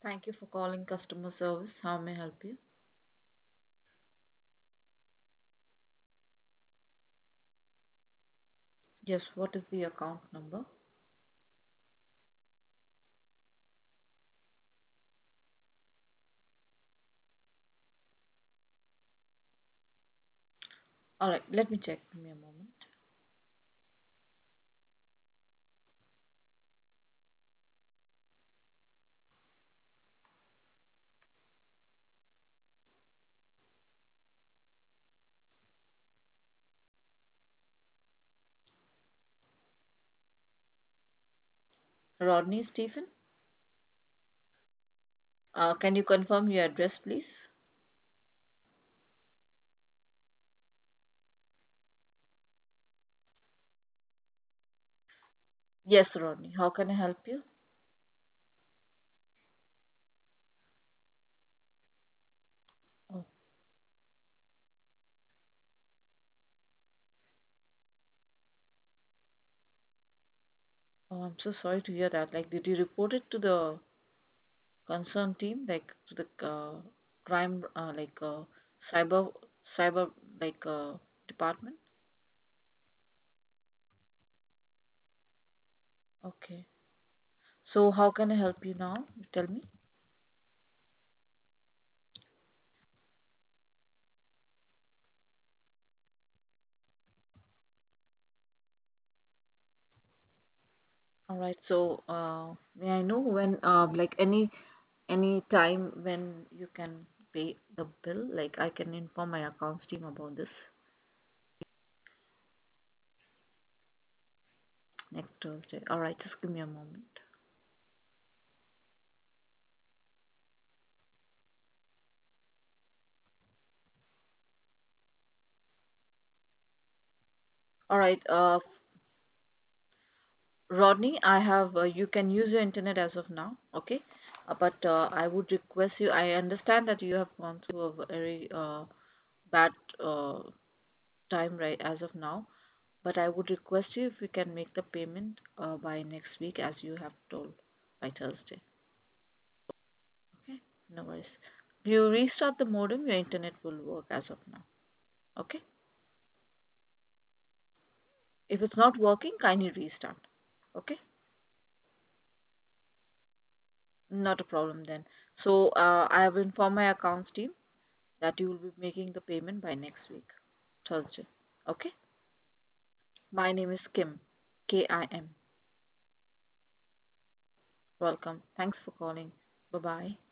Thank you for calling customer service. How may I help you? Yes, what is the account number? All right, let me check. Give me a moment. Rodney Stephen, can you confirm your address, please? Yes, Rodney. How can I help you? Oh, I'm so sorry to hear that. Like, did you report it to the concerned team, like to the crime, cyber, cyber, like department? Okay. So, how can I help you now? Tell me. All right. So, may I know when, like any time when you can pay the bill? Like I can inform my accounts team about this next Thursday. All right. Just give me a moment. All right. Rodney, I have. You can use your internet as of now. Okay. But I would request you. I understand that you have gone through a very bad uh, time right as of now. But I would request you if you can make the payment by next week, as you have told, by Thursday. Okay, no worries. If you restart the modem, your internet will work as of now. Okay? If it's not working, kindly restart. Okay? Not a problem then. So I have informed my accounts team that you will be making the payment by next week, Thursday. Okay? My name is Kim. Kim. Welcome. Thanks for calling. Bye bye.